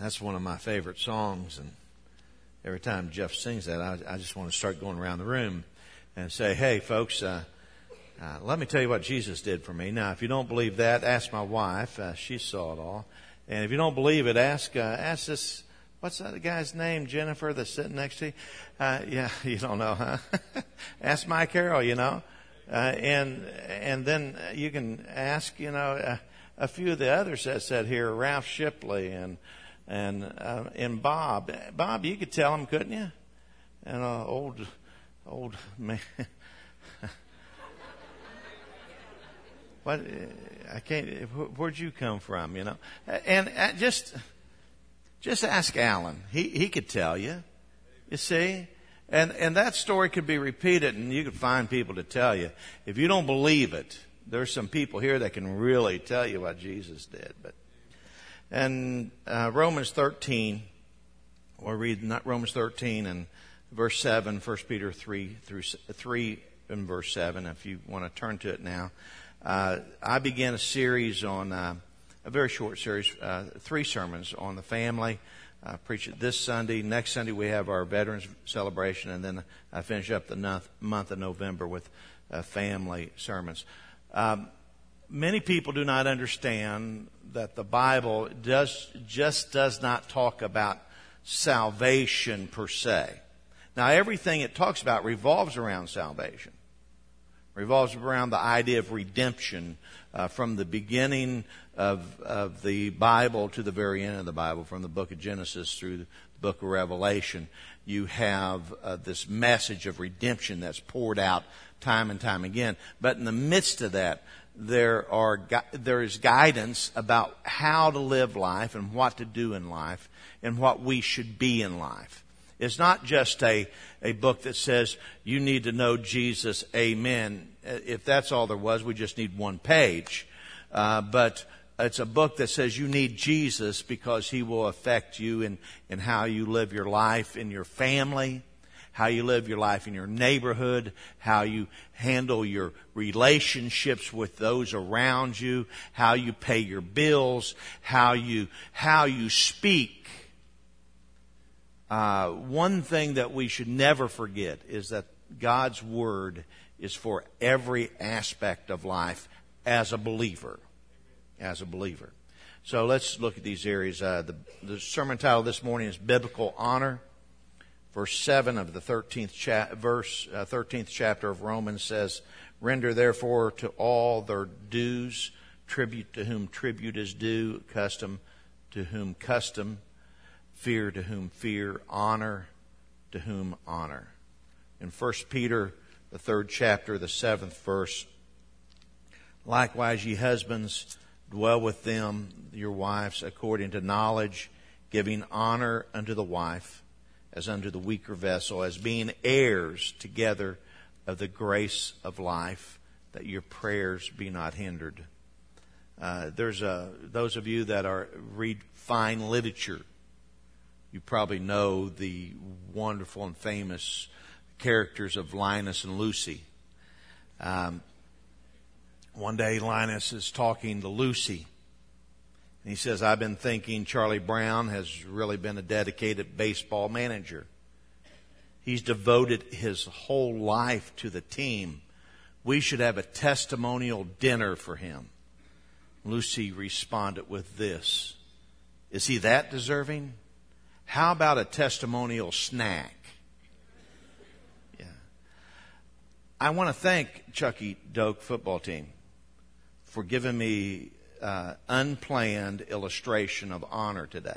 That's one of my favorite songs, and every time Jeff sings that, I just want to start going around the room and say, hey, folks, let me tell you what Jesus did for me. Now, if you don't believe that, ask my wife. She saw it all. And if you don't believe it, ask this, what's that guy's name, Jennifer, that's sitting next to you? Yeah, you don't know, huh? Ask Mike Carroll, you know. And then you can ask, a few of the others that said here, Ralph Shipley and Bob. Bob, you could tell him, couldn't you? And old man. What? I can't. Where'd you come from? And just ask Alan. He could tell you. You see. And that story could be repeated, and you could find people to tell you. If you don't believe it, there's some people here that can really tell you what Jesus did. And Romans 13, we'll read Romans 13 and verse 7, 1 Peter 3 and verse 7, if you want to turn to it now. I began a series on, a very short series, 3 sermons on the family. I preach it this Sunday. Next Sunday we have our Veterans Celebration, and then I finish up the month of November with family sermons. Many people do not understand that the Bible does not talk about salvation per se. Now, everything it talks about revolves around salvation. Revolves around the idea of redemption from the beginning of the Bible to the very end of the Bible, from the book of Genesis through the book of Revelation. You have this message of redemption that's poured out time and time again. But in the midst of that, there is guidance about how to live life and what to do in life and what we should be in life. It's not just a book that says you need to know Jesus, amen. If that's all there was, we just need one page. But it's a book that says you need Jesus because he will affect you in how you live your life in your family, how you live your life in your neighborhood, how you handle your relationships with those around you, how you pay your bills, how you speak. One thing that we should never forget is that God's Word is for every aspect of life as a believer. As a believer. So let's look at these areas. The sermon title this morning is Biblical Honor. Verse 7 of the 13th chapter of Romans says, render therefore to all their dues, tribute to whom tribute is due, custom to whom custom, fear to whom fear, honor to whom honor. In 1 Peter, the 3rd chapter, the 7th verse, likewise ye husbands, dwell with them, your wives, according to knowledge, giving honor unto the wife, as unto the weaker vessel, as being heirs together of the grace of life, that your prayers be not hindered. There's those of you that read fine literature. You probably know the wonderful and famous characters of Linus and Lucy. One day Linus is talking to Lucy. And he says, I've been thinking Charlie Brown has really been a dedicated baseball manager. He's devoted his whole life to the team. We should have a testimonial dinner for him. Lucy responded with this. Is he that deserving? How about a testimonial snack? Yeah. I want to thank Chucky Doak football team for giving me unplanned illustration of honor today.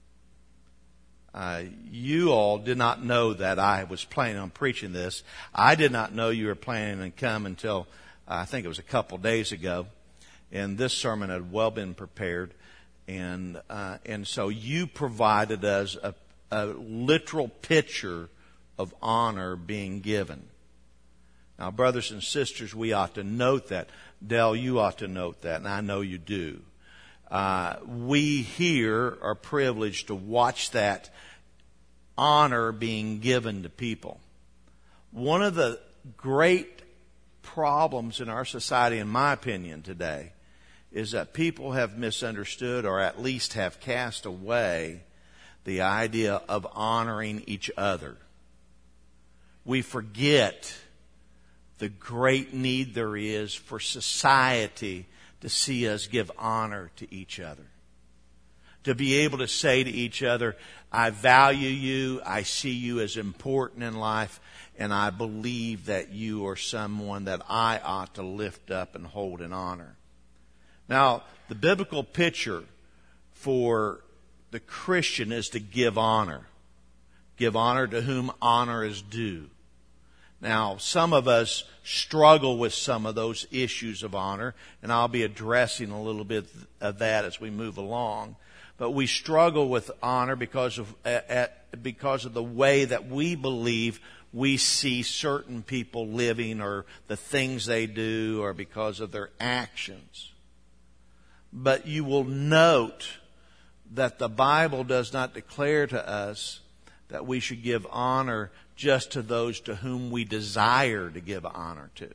You all did not know that I was planning on preaching this. I did not know you were planning to come until I think it was a couple days ago, and this sermon had well been prepared, and so you provided us a literal picture of honor being given. Now, brothers and sisters, we ought to note that. Dell, you ought to note that, and I know you do. We here are privileged to watch that honor being given to people. One of the great problems in our society, in my opinion, today, is that people have misunderstood or at least have cast away the idea of honoring each other. We forget the great need there is for society to see us give honor to each other. To be able to say to each other, I value you, I see you as important in life, and I believe that you are someone that I ought to lift up and hold in honor. Now, the biblical picture for the Christian is to give honor. Give honor to whom honor is due. Now, some of us struggle with some of those issues of honor, and I'll be addressing a little bit of that as we move along. But we struggle with honor because of the way that we believe we see certain people living, or the things they do, or because of their actions. But you will note that the Bible does not declare to us that we should give honor just to those to whom we desire to give honor to.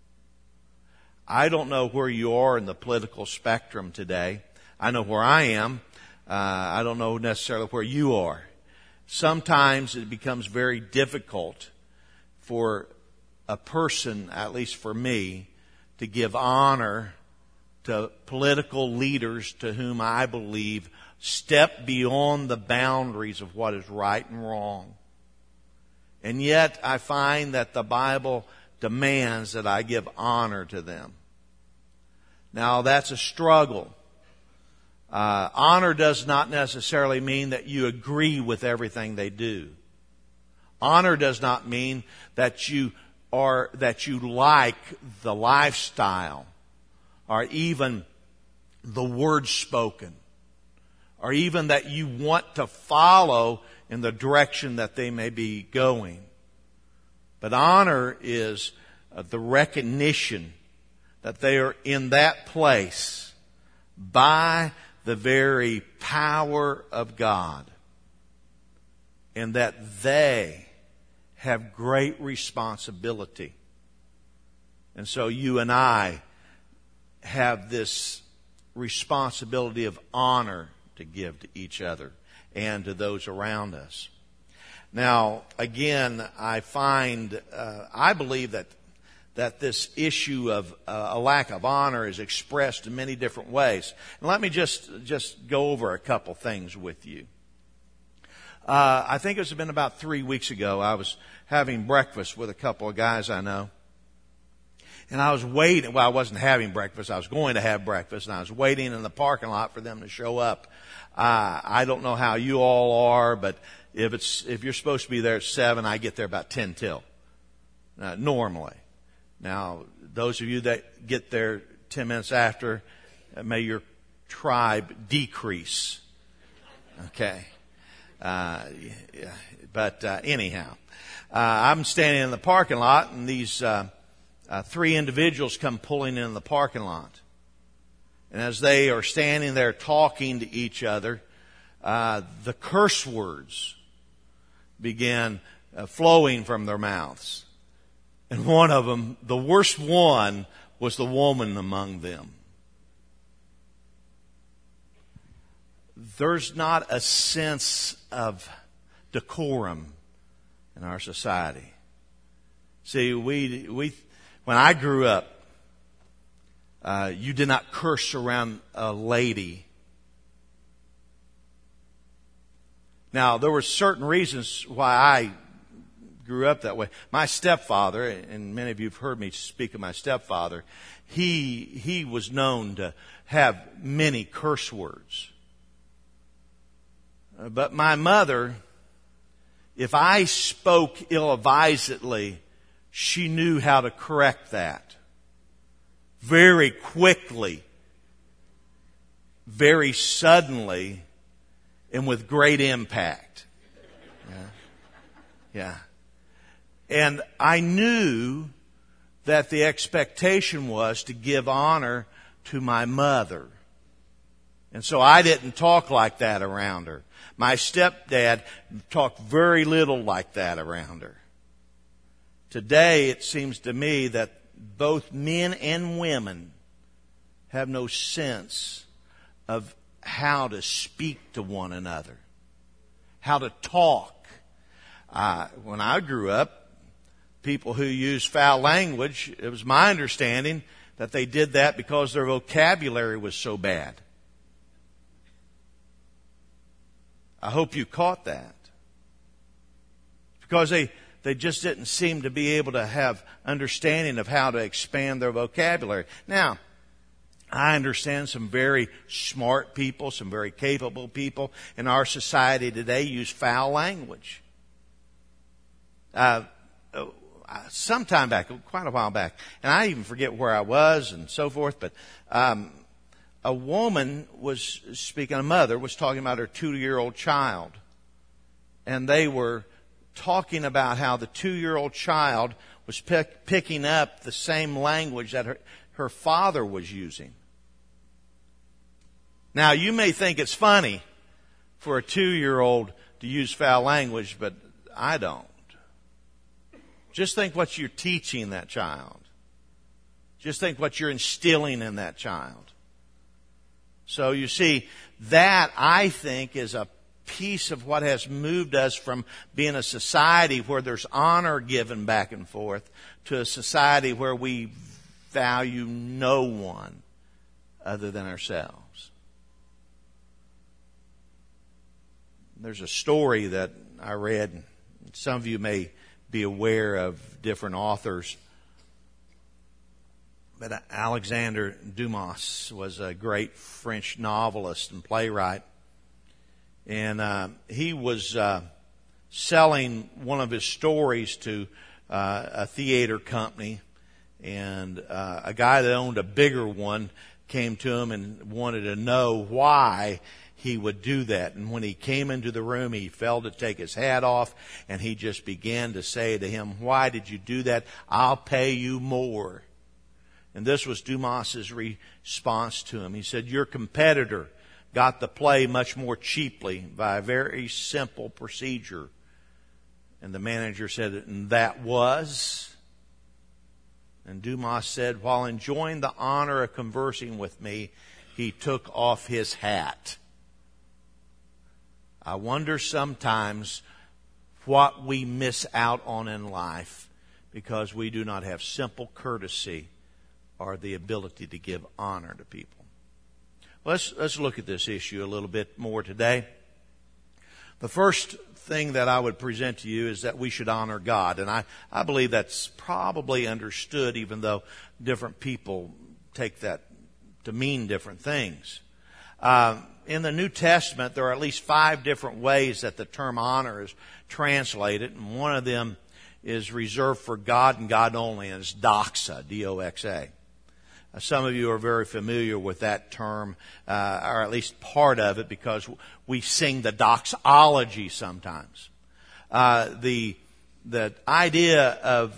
I don't know where you are in the political spectrum today. I know where I am. I don't know necessarily where you are. Sometimes it becomes very difficult for a person, at least for me, to give honor to political leaders to whom I believe step beyond the boundaries of what is right and wrong. And yet I find that the Bible demands that I give honor to them. Now that's a struggle. Honor does not necessarily mean that you agree with everything they do. Honor does not mean that you like the lifestyle, or even the words spoken, or even that you want to follow in the direction that they may be going. But honor is the recognition that they are in that place by the very power of God, and that they have great responsibility. And so you and I have this responsibility of honor to give to each other and to those around us. Now, again, I believe that this issue of a lack of honor is expressed in many different ways. And let me just go over a couple things with you. I think it's been about 3 weeks ago, I was having breakfast with a couple of guys I know. And I was waiting. Well, I wasn't having breakfast. I was going to have breakfast, and I was waiting in the parking lot for them to show up. I don't know how you all are, but if you're supposed to be there at 7, I get there about 10 till. Normally. Now, those of you that get there 10 minutes after, may your tribe decrease. Okay. But anyhow, I'm standing in the parking lot, and these 3 individuals come pulling in the parking lot. And as they are standing there talking to each other, the curse words began flowing from their mouths. And one of them, the worst one, was the woman among them. There's not a sense of decorum in our society. See, when I grew up, you did not curse around a lady. Now, there were certain reasons why I grew up that way. My stepfather, and many of you have heard me speak of my stepfather, he was known to have many curse words. But my mother, if I spoke ill-advisedly, she knew how to correct that very quickly, very suddenly, and with great impact. Yeah. And I knew that the expectation was to give honor to my mother. And so I didn't talk like that around her. My stepdad talked very little like that around her. Today, it seems to me that both men and women have no sense of how to speak to one another. how to talk. When I grew up, people who used foul language, it was my understanding that they did that because their vocabulary was so bad. I hope you caught that. Because they just didn't seem to be able to have understanding of how to expand their vocabulary. Now, I understand some very smart people, some very capable people in our society today use foul language. Sometime back, quite a while back, and I even forget where I was and so forth, but a woman was speaking, a mother was talking about her 2-year-old child. And they were talking about how the 2-year-old child was picking up the same language that her father was using. Now, you may think it's funny for a 2-year-old to use foul language, but I don't. Just think what you're teaching that child. Just think what you're instilling in that child. So you see, that I think is a piece of what has moved us from being a society where there's honor given back and forth to a society where we value no one other than ourselves. There's a story that I read. Some of you may be aware of different authors. But Alexander Dumas was a great French novelist and playwright. And he was selling one of his stories to a theater company. And a guy that owned a bigger one came to him and wanted to know why he would do that. And when he came into the room, he fell to take his hat off, and he just began to say to him, "Why did you do that? I'll pay you more." And this was Dumas's response to him. He said, "Your competitor got the play much more cheaply by a very simple procedure." And the manager said, "And that was?" And Dumas said, "While enjoying the honor of conversing with me, he took off his hat." I wonder sometimes what we miss out on in life because we do not have simple courtesy or the ability to give honor to people. Let's look at this issue a little bit more today. The first thing that I would present to you is that we should honor God. And I believe that's probably understood, even though different people take that to mean different things. In the New Testament, there are at least 5 different ways that the term honor is translated. And one of them is reserved for God and God only, and it's doxa, D-O-X-A. Some of you are very familiar with that term, or at least part of it, because we sing the doxology sometimes. The idea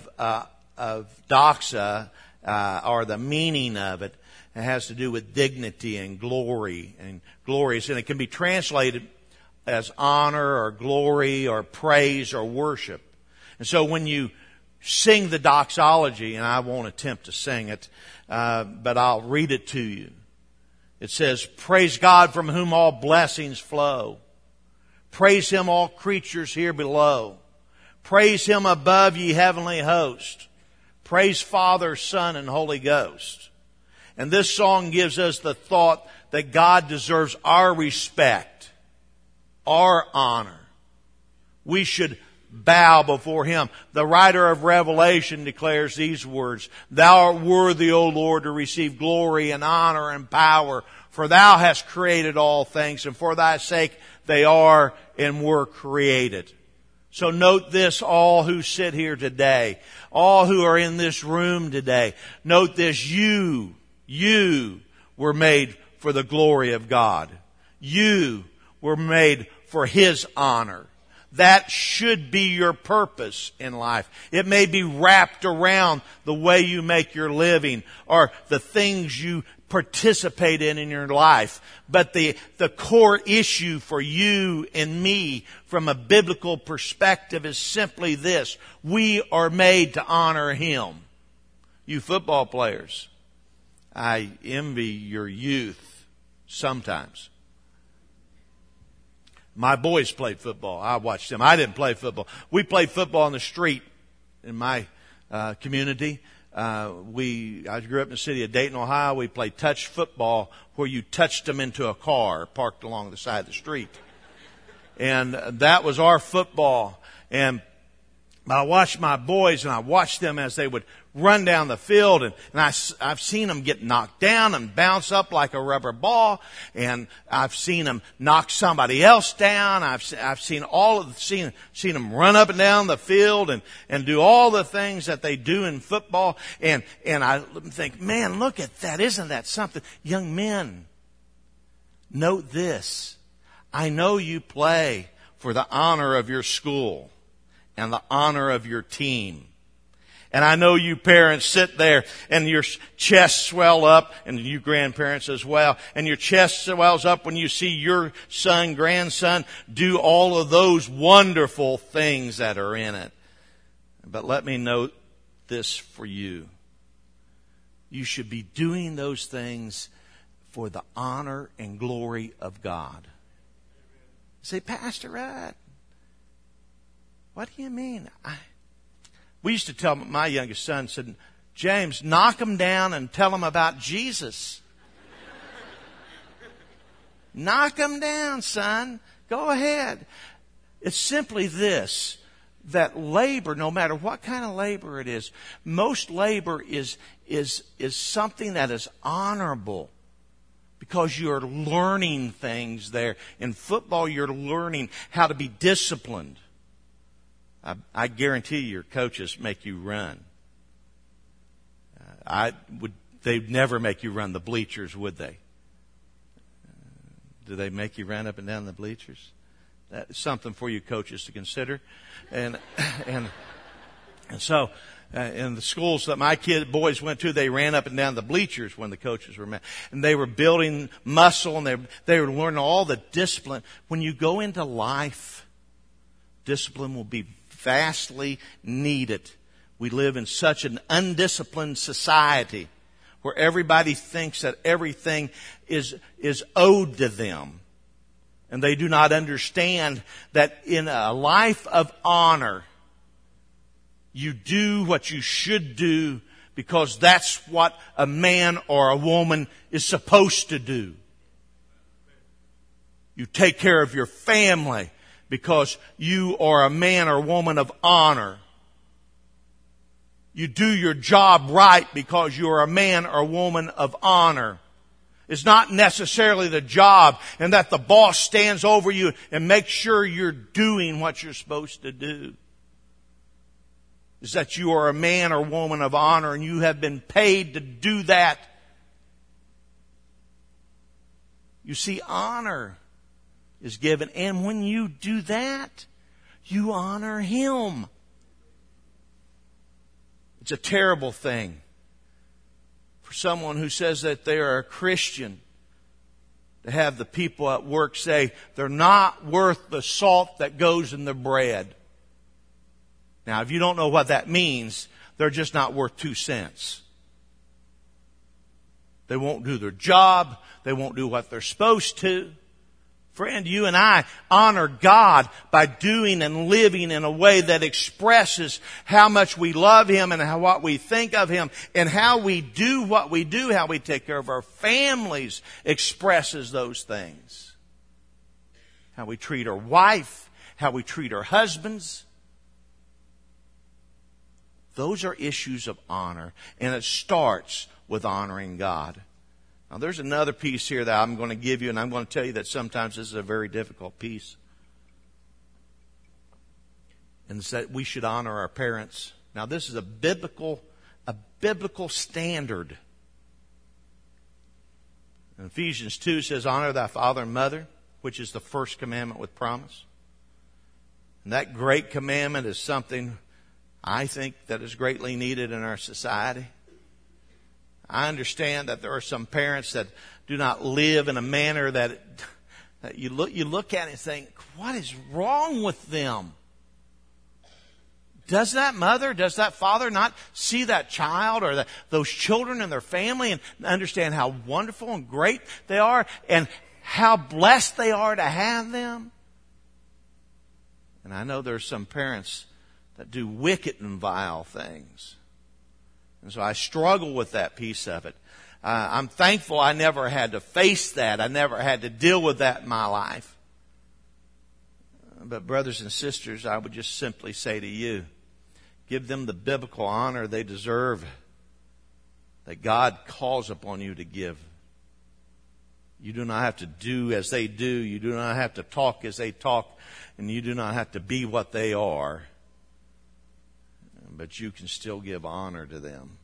of doxa, or the meaning of it, has to do with dignity and glory and glorious, and it can be translated as honor or glory or praise or worship. And so when you sing the doxology, and I won't attempt to sing it, but I'll read it to you. It says, "Praise God from whom all blessings flow. Praise Him all creatures here below. Praise Him above ye heavenly host. Praise Father, Son, and Holy Ghost." And this song gives us the thought that God deserves our respect, our honor. We should bow before Him. The writer of Revelation declares these words, "Thou art worthy, O Lord, to receive glory and honor and power, for Thou hast created all things, and for Thy sake they are and were created." So note this, all who sit here today, all who are in this room today, note this, you were made for the glory of God. You were made for His honor. That should be your purpose in life. It may be wrapped around the way you make your living or the things you participate in your life. But the core issue for you and me from a biblical perspective is simply this. We are made to honor Him. You football players, I envy your youth sometimes. My boys played football. I watched them. I didn't play football. We played football on the street in my community. I grew up in the city of Dayton, Ohio. We played touch football where you touched them into a car parked along the side of the street. And that was our football. And I watched my boys, and I watched them as they would run down the field, and I've seen them get knocked down and bounce up like a rubber ball, and I've seen them knock somebody else down. I've seen them run up and down the field and do all the things that they do in football, and I think, man, look at that. Isn't that something? Young men, note this. I know you play for the honor of your school and the honor of your team. And I know you parents sit there and your chest swell up, and you grandparents as well, and your chest swells up when you see your son, grandson do all of those wonderful things that are in it. But let me note this for you. You should be doing those things for the honor and glory of God. Say, Pastor Rudd, what do you mean? We used to tell my youngest son, said, James, knock them down and tell them about Jesus. Knock them down, son. Go ahead. It's simply this, that labor, no matter what kind of labor it is, most labor is something that is honorable. Because you're learning things there. In football, you're learning how to be disciplined. I guarantee your coaches make you run. They'd never make you run the bleachers, would they? Do they make you run up and down the bleachers? That's something for you coaches to consider. And so, in the schools that my boys went to, they ran up and down the bleachers when the coaches were met. And they were building muscle, and they were learning all the discipline. When you go into life, discipline will be vastly needed. We live in such an undisciplined society where everybody thinks that everything is owed to them. And they do not understand that in a life of honor, you do what you should do because that's what a man or a woman is supposed to do. You take care of your family because you are a man or woman of honor. You do your job right because you are a man or woman of honor. It's not necessarily the job and that the boss stands over you and makes sure you're doing what you're supposed to do. Is that you are a man or woman of honor and you have been paid to do that. You see, honor is given, and when you do that, you honor Him. It's a terrible thing for someone who says that they are a Christian to have the people at work say they're not worth the salt that goes in the bread. Now, if you don't know what that means, they're just not worth 2 cents. They won't do their job. They won't do what they're supposed to. Friend, you and I honor God by doing and living in a way that expresses how much we love Him and what we think of Him, and how we do what we do, how we take care of our families expresses those things. How we treat our wife, how we treat our husbands. Those are issues of honor, and it starts with honoring God. Now, there's another piece here that I'm going to give you, and I'm going to tell you that sometimes this is a very difficult piece. And it's that we should honor our parents. Now, this is a biblical standard. In Ephesians 2 says, honor thy father and mother, which is the first commandment with promise. And that great commandment is something I think that is greatly needed in our society. I understand that there are some parents that do not live in a manner that you look at it and think, what is wrong with them? Does that mother, does that father not see that child or those children and their family and understand how wonderful and great they are and how blessed they are to have them? And I know there's some parents that do wicked and vile things. And so I struggle with that piece of it. I'm thankful I never had to face that. I never had to deal with that in my life. But brothers and sisters, I would just simply say to you, give them the biblical honor they deserve, that God calls upon you to give. You do not have to do as they do. You do not have to talk as they talk. And you do not have to be what they are. But you can still give honor to them.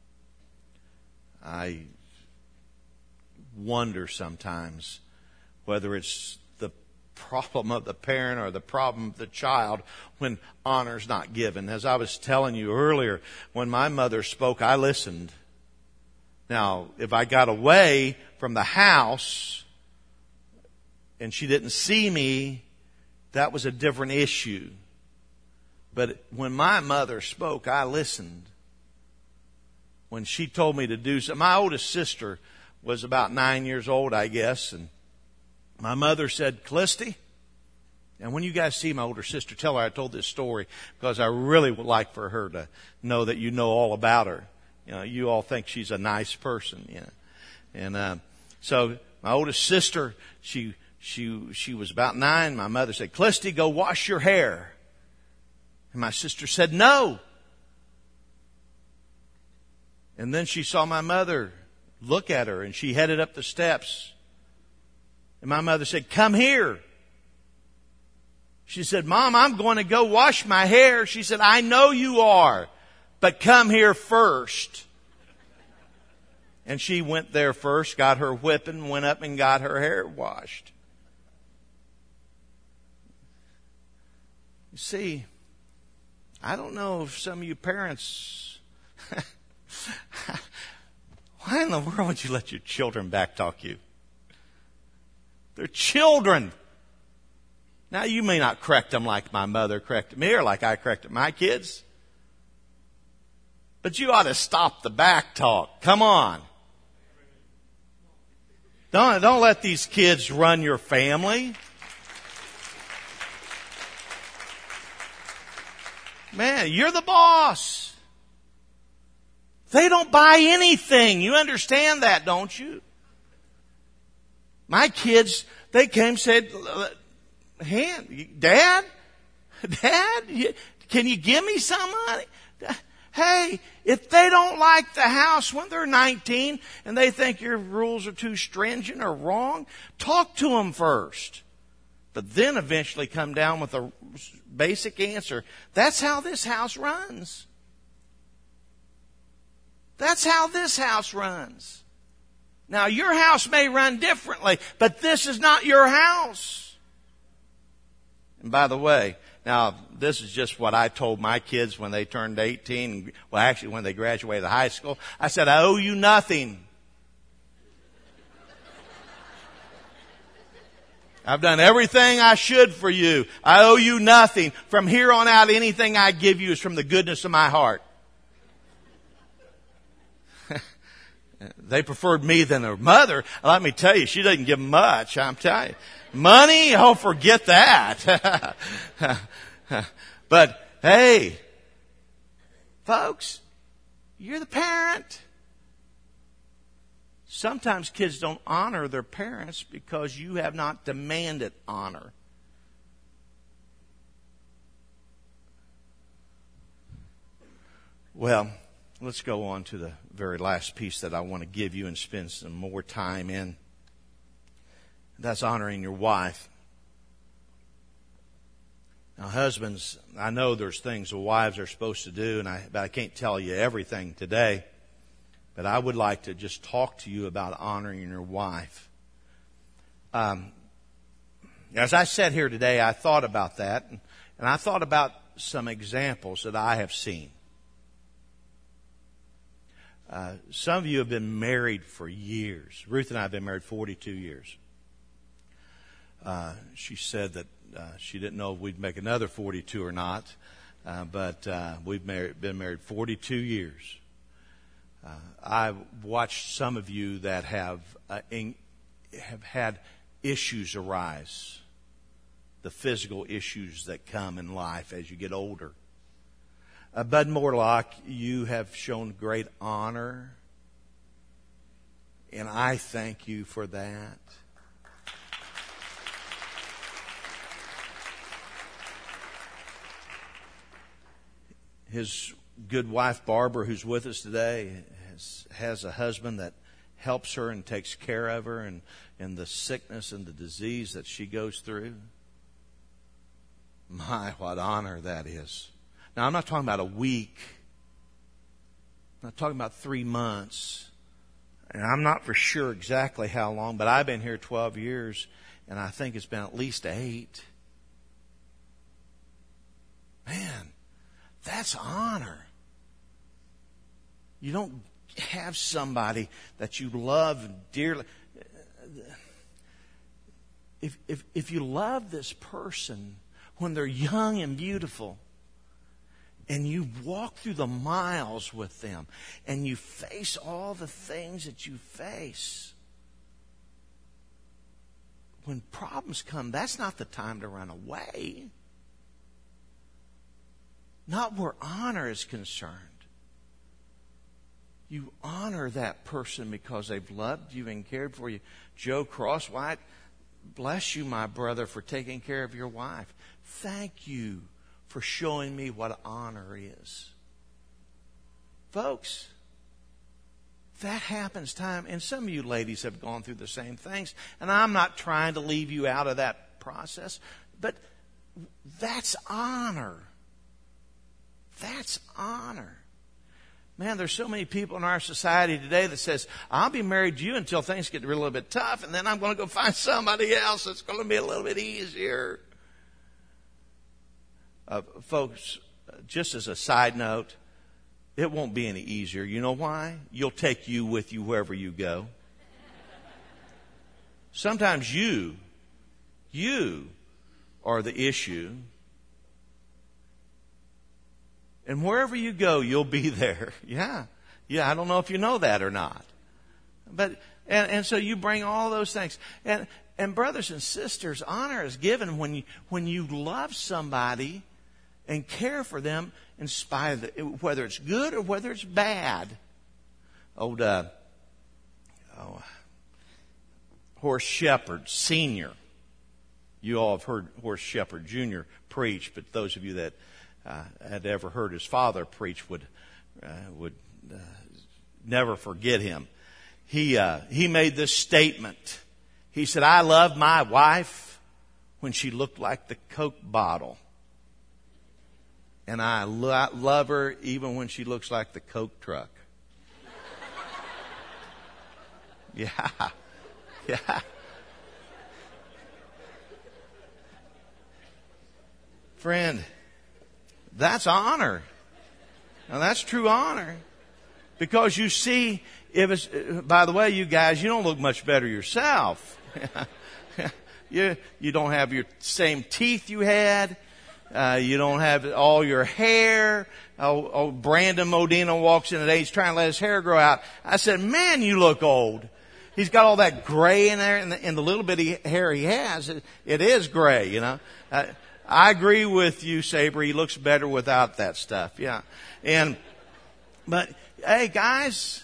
I wonder sometimes whether it's the problem of the parent or the problem of the child when honor's not given. As I was telling you earlier, when my mother spoke, I listened. Now, if I got away from the house and she didn't see me, that was a different issue. But when my mother spoke, I listened. When she told me to do something, my oldest sister was about 9 years old, I guess, and my mother said, "Callisty," and when you guys see my older sister, tell her I told this story because I really would like for her to know that you know all about her. You know, you all think she's a nice person, you know. And so my oldest sister, she was about 9. My mother said, "Callisty, go wash your hair." And my sister said, "No." And then she saw my mother look at her, and she headed up the steps. And my mother said, "Come here." She said, "Mom, I'm going to go wash my hair." She said, "I know you are, but come here first." And she went there first, got her whipping, went up and got her hair washed. You see, I don't know if some of you parents, why in the world would you let your children backtalk you? They're children. Now, you may not correct them like my mother corrected me or like I corrected my kids. But you ought to stop the backtalk. Come on. Don't let these kids run your family. Man, you're the boss. They don't buy anything. You understand that, don't you? My kids, they came and said, Dad, can you give me some money? Hey, if they don't like the house when they're 19 and they think your rules are too stringent or wrong, talk to them first. But then eventually come down with a basic answer. That's how this house runs. That's how this house runs. Now, your house may run differently, but this is not your house. And by the way, now, this is just what I told my kids when they turned 18. Well, actually, when they graduated high school. I said, "I owe you nothing. I've done everything I should for you. I owe you nothing. From here on out, anything I give you is from the goodness of my heart." They preferred me than their mother. Let me tell you, she doesn't give much. I'm telling you. Money? Oh, forget that. But, hey, folks, you're the parent. Sometimes kids don't honor their parents because you have not demanded honor. Well, let's go on to the very last piece that I want to give you and spend some more time in. That's honoring your wife. Now, husbands, I know there's things the wives are supposed to do, but I can't tell you everything today. But I would like to just talk to you about honoring your wife. As I sat here today, I thought about that, and I thought about some examples that I have seen. Some of you have been married for years. Ruth and I have been married 42 years. She said that she didn't know if we'd make another 42 or not, but we've been married 42 years. I've watched some of you that have had issues arise the physical issues that come in life as you get older. Bud Morlock, you have shown great honor, and I thank you for that. His good wife, Barbara, who's with us today, has a husband that helps her and takes care of her and the sickness and the disease that she goes through. My, what honor that is. Now, I'm not talking about a week. I'm not talking about 3 months. And I'm not for sure exactly how long, but I've been here 12 years, and I think it's been at least 8. Man, that's honor. You don't have somebody that you love dearly. If you love this person when they're young and beautiful, and you walk through the miles with them, and you face all the things that you face, when problems come, that's not the time to run away. Not where honor is concerned. You honor that person because they've loved you and cared for you. Joe Crosswhite, bless you, my brother, for taking care of your wife. Thank you for showing me what honor is. Folks, that happens time, and some of you ladies have gone through the same things, and I'm not trying to leave you out of that process, but that's honor. That's honor. Man, there's so many people in our society today that says, I'll be married to you until things get a little bit tough, and then I'm going to go find somebody else that's going to be a little bit easier. Folks, just as a side note, it won't be any easier. You know why? You'll take you with you wherever you go. Sometimes you are the issue. And wherever you go, you'll be there. Yeah, I don't know if you know that or not. But and so you bring all those things. And brothers and sisters, honor is given when you love somebody and care for them in spite of it, whether it's good or whether it's bad. Horace Shepherd Sr. You all have heard Horace Shepherd Jr. preach, but those of you that had ever heard his father preach would never forget him. He made this statement. He said, I love my wife when she looked like the Coke bottle. And I love her even when she looks like the Coke truck. Yeah. Friend, that's honor. Now that's true honor. Because you see, by the way, you guys, you don't look much better yourself. You don't have your same teeth you had. You don't have all your hair. Brandon Modena walks in today. He's trying to let his hair grow out. I said, man, you look old. He's got all that gray in there, and the little bitty hair he has, it is gray, you know. I agree with you, Sabre. He looks better without that stuff. Yeah. But hey, guys,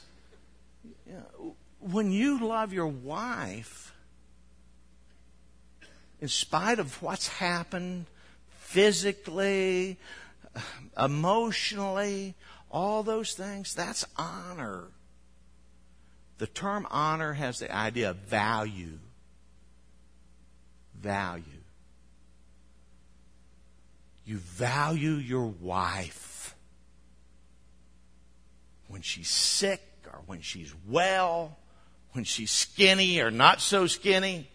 when you love your wife, in spite of what's happened physically, emotionally, all those things, that's honor. The term honor has the idea of value. Value. You value your wife when she's sick or when she's well, when she's skinny or not so skinny,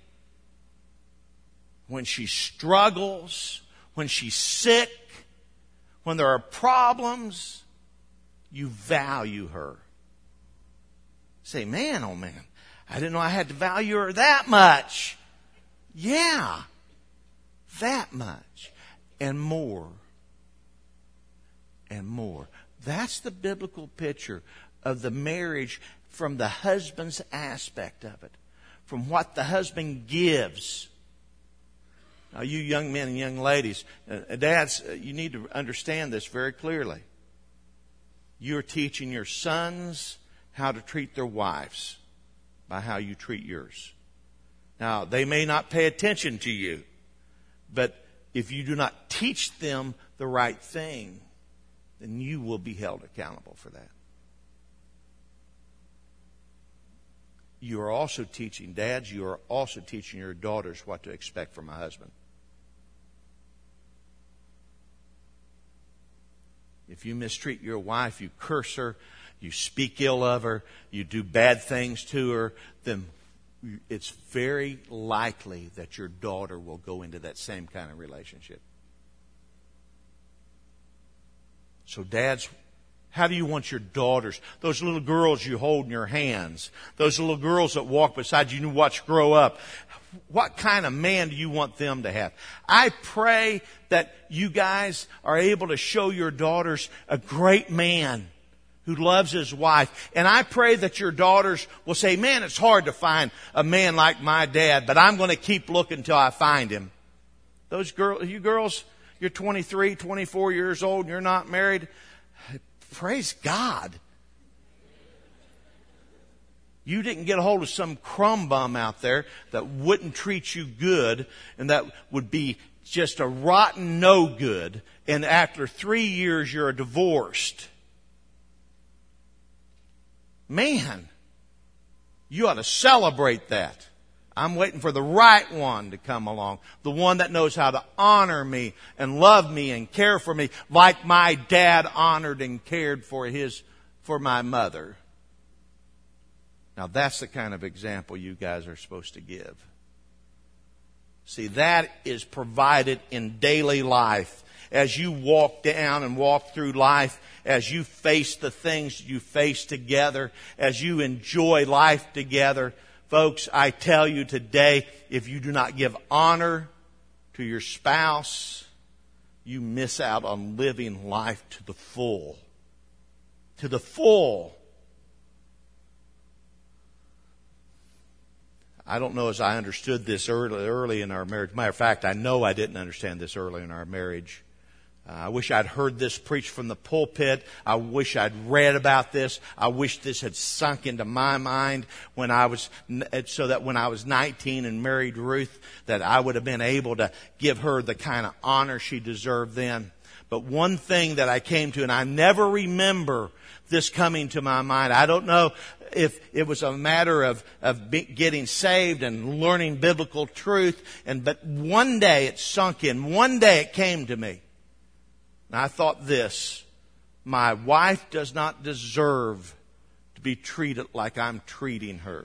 when she struggles, when she's sick, when there are problems. You value her. Say, man, oh man, I didn't know I had to value her that much. Yeah, that much. And more. And more. That's the biblical picture of the marriage from the husband's aspect of it. From what the husband gives. Now, you young men and young ladies, dads, you need to understand this very clearly. You're teaching your sons how to treat their wives by how you treat yours. Now, they may not pay attention to you, but if you do not teach them the right thing, then you will be held accountable for that. You are also teaching, dads, you are also teaching your daughters what to expect from a husband. If you mistreat your wife, you curse her, you speak ill of her, you do bad things to her, then it's very likely that your daughter will go into that same kind of relationship. So dads, how do you want your daughters, those little girls you hold in your hands, those little girls that walk beside you and watch grow up, what kind of man do you want them to have? I pray that you guys are able to show your daughters a great man who loves his wife. And I pray that your daughters will say, man, it's hard to find a man like my dad, but I'm going to keep looking until I find him. Those girls, you girls, you're 23, 24 years old and you're not married. Praise God. You didn't get a hold of some crumb bum out there that wouldn't treat you good and that would be just a rotten no good. And after 3 years, you're divorced. Man, you ought to celebrate that. I'm waiting for the right one to come along. The one that knows how to honor me and love me and care for me like my dad honored and cared for my mother. Now that's the kind of example you guys are supposed to give. See, that is provided in daily life. As you walk down and walk through life, as you face the things you face together, as you enjoy life together, folks, I tell you today, if you do not give honor to your spouse, you miss out on living life to the full. To the full. I don't know as I understood this early in our marriage. Matter of fact, I know I didn't understand this early in our marriage. I wish I'd heard this preached from the pulpit. I wish I'd read about this. I wish this had sunk into my mind so that when I was 19 and married Ruth, that I would have been able to give her the kind of honor she deserved then. But one thing that I came to, and I never remember this coming to my mind. I don't know if it was a matter of getting saved and learning biblical truth. But one day it sunk in. One day it came to me. And I thought this: my wife does not deserve to be treated like I'm treating her.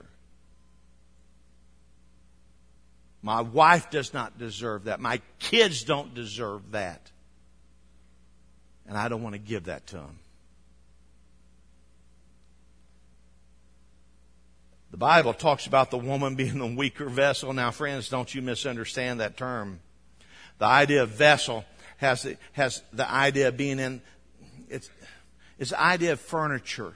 My wife does not deserve that. My kids don't deserve that. And I don't want to give that to them. The Bible talks about the woman being the weaker vessel. Now, friends, don't you misunderstand that term. The idea of vessel has the idea of being it's the idea of furniture.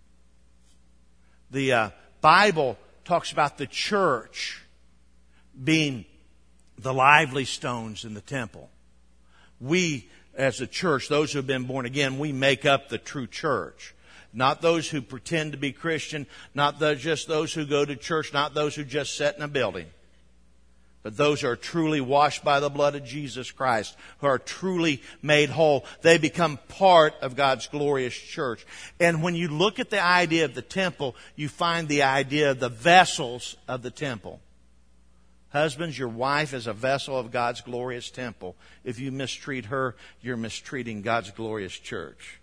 The Bible talks about the church being the lively stones in the temple. We, as a church, those who have been born again, we make up the true church. Not those who pretend to be Christian, not just those who go to church, not those who just sit in a building. But those who are truly washed by the blood of Jesus Christ, who are truly made whole, they become part of God's glorious church. And when you look at the idea of the temple, you find the idea of the vessels of the temple. Husbands, your wife is a vessel of God's glorious temple. If you mistreat her, you're mistreating God's glorious church.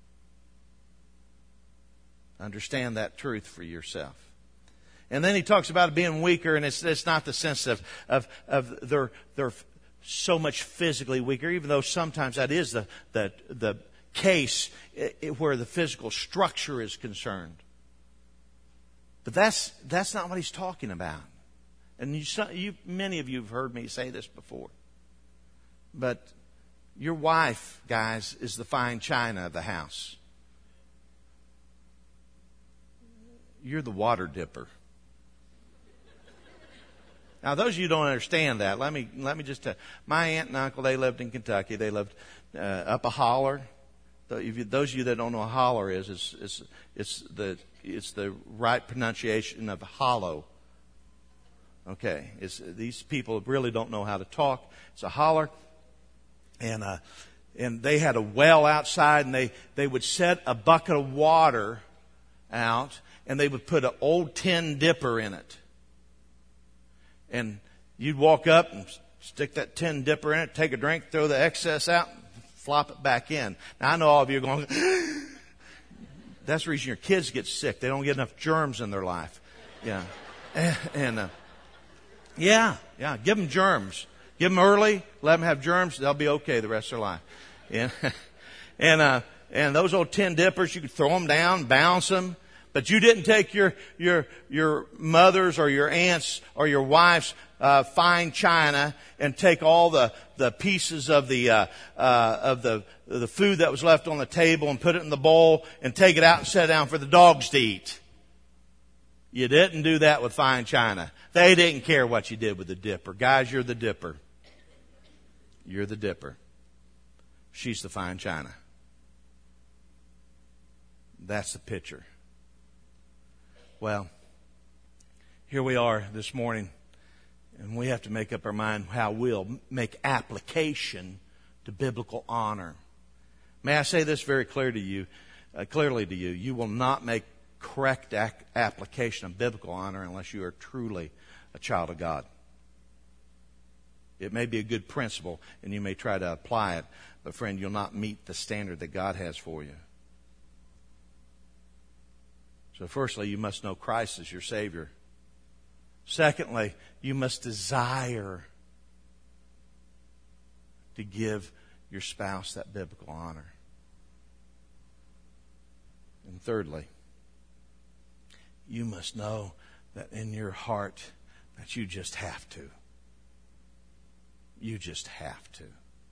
Understand that truth for yourself. And then he talks about being weaker, and it's not the sense of they're so much physically weaker, even though sometimes that is the case where the physical structure is concerned. But that's not what he's talking about. And many of you have heard me say this before. But your wife, guys, is the fine china of the house. You're the water dipper. Now, those of you who don't understand that, let me just tell you. My aunt and uncle, they lived in Kentucky. They lived up a holler. Those of you that don't know what a holler is, it's the right pronunciation of hollow. Okay, these people really don't know how to talk. It's a holler, and they had a well outside, and they would set a bucket of water out, and they would put an old tin dipper in it. And you'd walk up and stick that tin dipper in it, take a drink, throw the excess out, and flop it back in. Now, I know all of you are going, that's the reason your kids get sick. They don't get enough germs in their life. Yeah. Yeah, give them germs. Give them early, let them have germs, they'll be okay the rest of their life. Yeah. And those old tin dippers, you could throw them down, bounce them. But you didn't take your mother's or your aunt's or your wife's fine china and take all the pieces of the food that was left on the table and put it in the bowl and take it out and set it down for the dogs to eat. You didn't do that with fine china. They didn't care what you did with the dipper. Guys, you're the dipper. You're the dipper. She's the fine china. That's the picture. Well, here we are this morning, and we have to make up our mind how we'll make application to biblical honor. May I say this very clearly to you? You will not make correct application of biblical honor unless you are truly a child of God. It may be a good principle, and you may try to apply it, but friend, you'll not meet the standard that God has for you. So firstly, you must know Christ as your Savior. Secondly, you must desire to give your spouse that biblical honor. And thirdly, you must know that in your heart that you just have to. You just have to.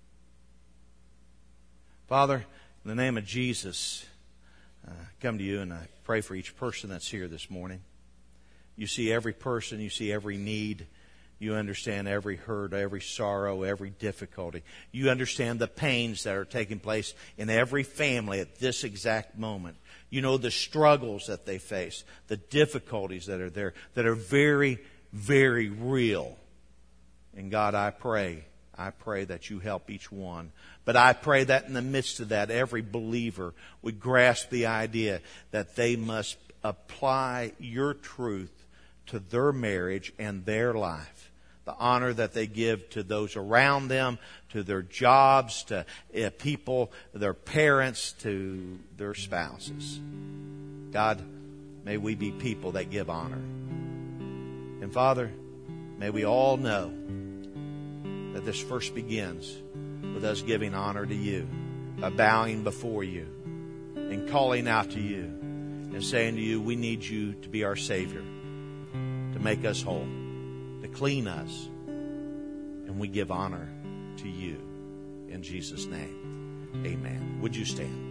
Father, in the name of Jesus, I come to you and I pray for each person that's here this morning. You see every person, you see every need. You understand every hurt, every sorrow, every difficulty. You understand the pains that are taking place in every family at this exact moment. You know the struggles that they face, the difficulties that are there, that are very, very real. And God, I pray that you help each one. But I pray that in the midst of that, every believer would grasp the idea that they must apply your truth to their marriage and their life. The honor that they give to those around them, to their jobs, to people, their parents, to their spouses. God, may we be people that give honor. And Father, may we all know that this first begins with us giving honor to you, by bowing before you and calling out to you and saying to you, we need you to be our Savior, to make us whole, to clean us. And we give honor to you. In Jesus' name, amen. Would you stand?